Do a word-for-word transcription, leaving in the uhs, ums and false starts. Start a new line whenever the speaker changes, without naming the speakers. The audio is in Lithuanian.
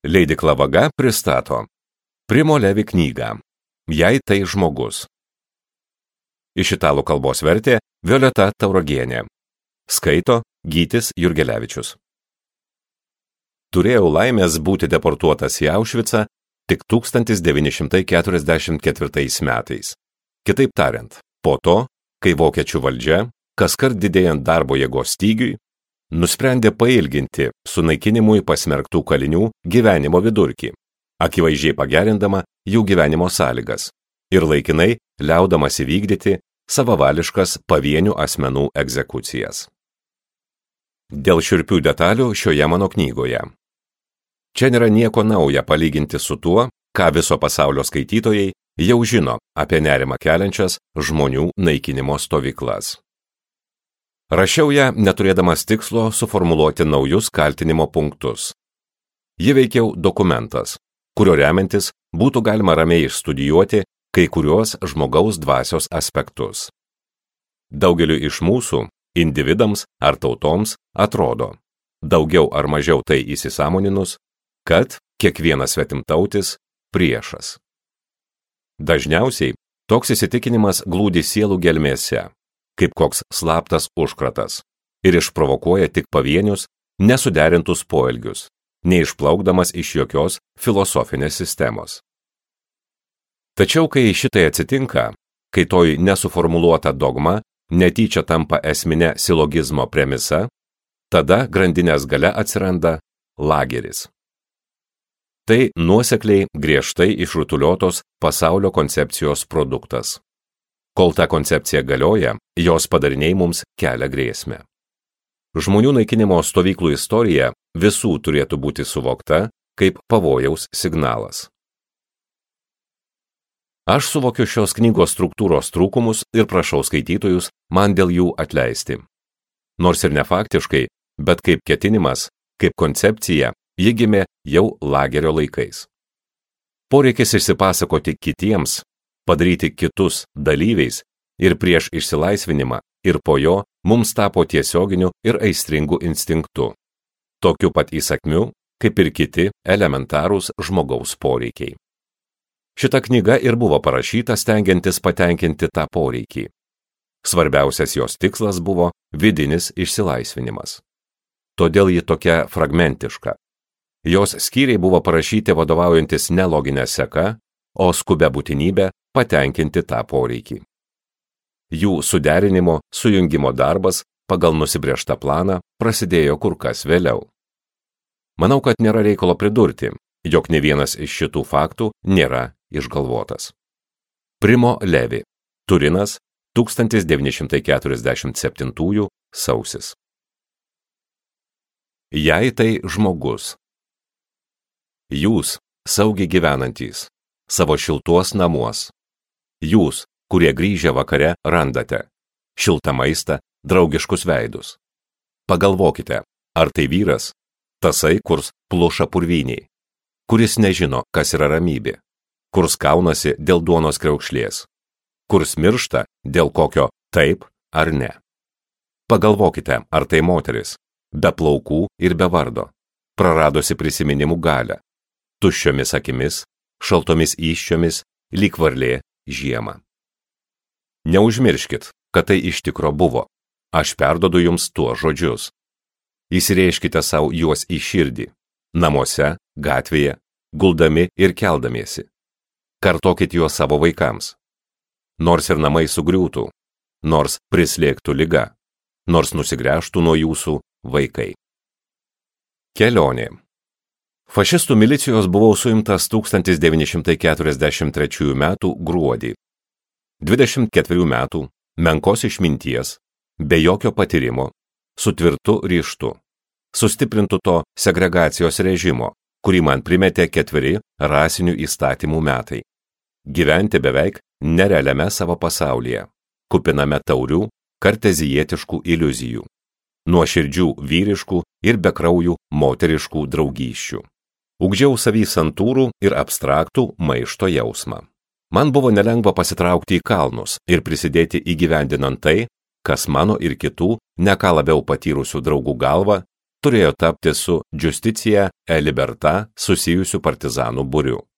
Leidykla Vaga pristato Primo Levi knygą Jei tai žmogus. Iš italų kalbos vertė Violeta Tauragienė. Skaito Gytis Jurgelevičius. Turėjau laimės būti deportuotas į Aušvicą tik tūkstantis devyni šimtai keturiasdešimt ketvirtais metais. Kitaip tariant, po to, kai vokiečių valdžia, kaskart didėjant darbo jėgos stygiui, nusprendė pailginti sunaikinimui pasmerktų kalinių gyvenimo vidurkį, akivaizdžiai pagerindama jų gyvenimo sąlygas ir laikinai liaudamas įvykdyti savavališkas pavienių asmenų egzekucijas. Dėl šiurpių detalių šioje mano knygoje. Čia nėra nieko nauja palyginti su tuo, ką viso pasaulio skaitytojai jau žino apie nerimą keliančias žmonių naikinimo stovyklas. Rašiau ją neturėdamas tikslo suformuluoti naujus kaltinimo punktus. Ji veikiau dokumentas, kurio remiantis būtų galima ramiai išstudijuoti kai kuriuos žmogaus dvasios aspektus. Daugeliu iš mūsų, individams ar tautoms, atrodo, daugiau ar mažiau tai įsisąmoninus, kad kiekvienas svetimtautis priešas. Dažniausiai toks įsitikinimas glūdi sielų gelmėse, kaip koks slaptas užkratas, ir išprovokuoja tik pavienius, nesuderintus poelgius, neišplaukdamas iš jokios filosofinės sistemos. Tačiau, kai šitai atsitinka, kai toj nesuformuluota dogma netyčia tampa esminė silogizmo premisa, tada grandinės gale atsiranda lageris. Tai nuosekliai griežtai išrutuliotos pasaulio koncepcijos produktas. Kol ta koncepcija galioja, jos padariniai mums kelia grėsmę. Žmonių naikinimo stovyklų istorija visų turėtų būti suvokta kaip pavojaus signalas. Aš suvokiu šios knygos struktūros trūkumus ir prašau skaitytojus man dėl jų atleisti. Nors ir ne faktiškai, bet kaip ketinimas, kaip koncepcija, ji gimė jau lagerio laikais. Poreikis išsipasakoti kitiems, padaryti kitus dalyviais ir prieš išsilaisvinimą ir po jo mums tapo tiesioginiu ir aistringu instinktu, tokiu pat įsakmiu, kaip ir kiti elementarūs žmogaus poreikiai. Šita knyga ir buvo parašyta stengiantis patenkinti tą poreikį. Svarbiausias jos tikslas buvo vidinis išsilaisvinimas. Todėl ji tokia fragmentiška. Jos skyriai buvo parašyti vadovaujantis ne loginė seka, o skubia būtinybė patenkinti tą poreikį. Jų suderinimo, sujungimo darbas pagal nusibrėžtą planą prasidėjo kur kas vėliau. Manau, kad nėra reikalo pridurti, jog ne vienas iš šitų faktų nėra išgalvotas. Primo Levi, Turinas, tūkstantis devyni šimtai keturiasdešimt septintųjų sausis. Jei tai žmogus. Jūs, saugiai gyvenantys, savo šiltuos namuos. Jūs, kurie grįžę vakare randate šiltą maistą, draugiškus veidus. Pagalvokite, ar tai vyras, tasai, kurs pluša purvyniai, kuris nežino, kas yra ramybė, kurs kaunasi dėl duonos kriaukšlės, kurs miršta dėl kokio taip ar ne. Pagalvokite, ar tai moteris, be plaukų ir be vardo, praradusi prisiminimų galią, tuščiomis akimis, šaltomis įsčiomis, lyg varlė žiemą. Neužmirškit, kad tai iš tikro buvo. Aš perdodu jums tuos žodžius. Įsireiškite savo juos į širdį, namuose, gatvėje, guldami ir keldamiesi. Kartokit juos savo vaikams. Nors ir namai sugriūtų, nors prislėgtų liga, nors nusigręžtų nuo jūsų vaikai. Kelionė. Fašistų milicijos buvau suimtas tūkstantis devyni šimtai keturiasdešimt trečiųjų metų gruodį. dvidešimt ketverių metų, menkos išminties, be jokio patyrimo, su tvirtu ryžtu, sustiprintu to segregacijos režimo, kurį man primetė ketveri rasinių įstatymų metai. Gyventi beveik nerealiame savo pasaulyje, kupiname taurių, kartezijietiškų iliuzijų, nuoširdžių vyriškų ir bekraujų moteriškų draugysčių. Ugdžiau savy santūrų ir abstraktų maišto jausmą. Man buvo nelengva pasitraukti į kalnus ir prisidėti įgyvendinant tai, kas mano ir kitų, ne ką labiau patyrusių draugų galva, turėjo tapti su Justicia e Libertà susijusių partizanų būriu.